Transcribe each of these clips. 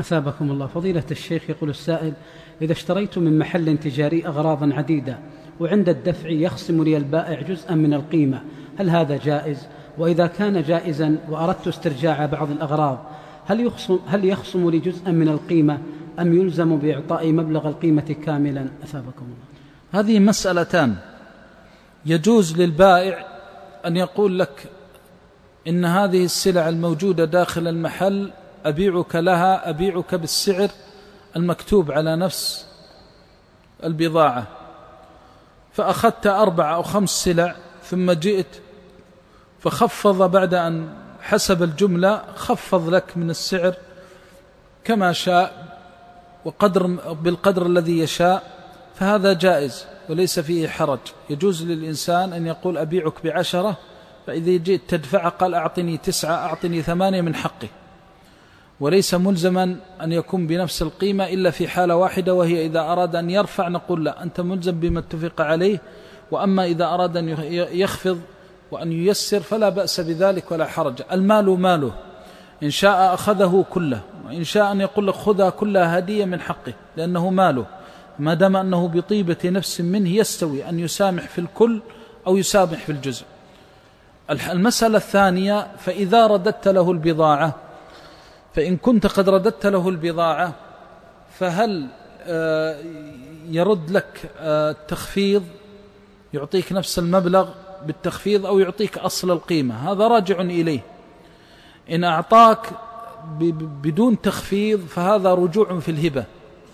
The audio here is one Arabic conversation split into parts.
أثابكم الله. فضيلة الشيخ، يقول السائل: إذا اشتريت من محل تجاري أغراضا عديدة وعند الدفع يخصم لي البائع جزءا من القيمة، هل هذا جائز؟ وإذا كان جائزا وأردت استرجاع بعض الأغراض، هل يخصم لي جزءا من القيمة أم يلزم بإعطاء مبلغ القيمة كاملا؟ أثابكم الله. هذه مسألتان. يجوز للبائع أن يقول لك إن هذه السلع الموجودة داخل المحل أبيعك لها، أبيعك بالسعر المكتوب على نفس البضاعة، فأخذت 4 أو 5 سلع ثم جئت فخفض بعد أن حسب الجملة، خفض لك من السعر كما شاء بالقدر الذي يشاء، فهذا جائز وليس فيه حرج. يجوز للإنسان أن يقول أبيعك ب10، فإذا جئت تدفع قال أعطني 9، أعطني 8 من حقه، وليس ملزما أن يكون بنفس القيمة إلا في حالة واحدة، وهي إذا أراد أن يرفع نقول لا، أنت ملزم بما اتفق عليه. وأما إذا أراد أن يخفض وأن ييسر فلا بأس بذلك ولا حرج. المال ماله، إن شاء أخذه كله، وإن شاء أن يقول لك خذها كلها هدية من حقه، لأنه ماله، ما دام أنه بطيبة نفس منه يستوي أن يسامح في الكل أو يسامح في الجزء. المسألة الثانية: فإذا رددت له البضاعة، فإن كنت قد رددت له البضاعة فهل يرد لك التخفيض، يعطيك نفس المبلغ بالتخفيض، أو يعطيك أصل القيمة؟ هذا راجع إليه. إن أعطاك بدون تخفيض فهذا رجوع في الهبة،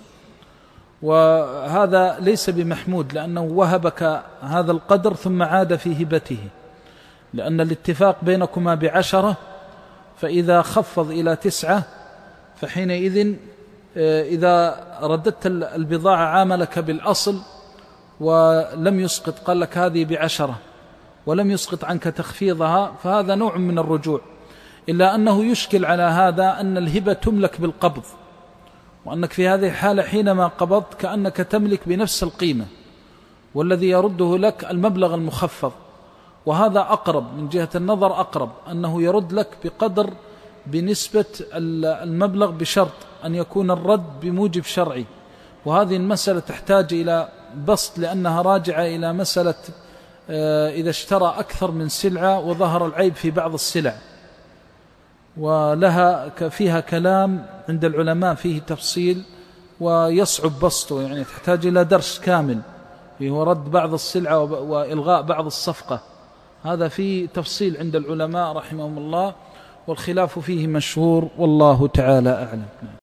وهذا ليس بمحمود، لأنه وهبك هذا القدر ثم عاد في هبته، لأن الاتفاق بينكما ب10، فإذا خفض إلى 9 فحينئذ إذا رددت البضاعة عاملك بالأصل ولم يسقط، قال لك هذه ب10 ولم يسقط عنك تخفيضها، فهذا نوع من الرجوع. إلا أنه يشكل على هذا أن الهبة تملك بالقبض، وأنك في هذه الحالة حينما قبضت كأنك تملك بنفس القيمة، والذي يرده لك المبلغ المخفض، وهذا أقرب من جهة النظر، أقرب أنه يرد لك بنسبة المبلغ، بشرط أن يكون الرد بموجب شرعي. وهذه المسألة تحتاج إلى بسط، لأنها راجعة إلى مسألة إذا اشترى أكثر من سلعة وظهر العيب في بعض السلع، ولها فيها كلام عند العلماء فيه تفصيل ويصعب بسطه، يعني تحتاج إلى درس كامل فيه رد بعض السلعة وإلغاء بعض الصفقة. هذا فيه تفصيل عند العلماء رحمهم الله، والخلاف فيه مشهور، والله تعالى أعلم.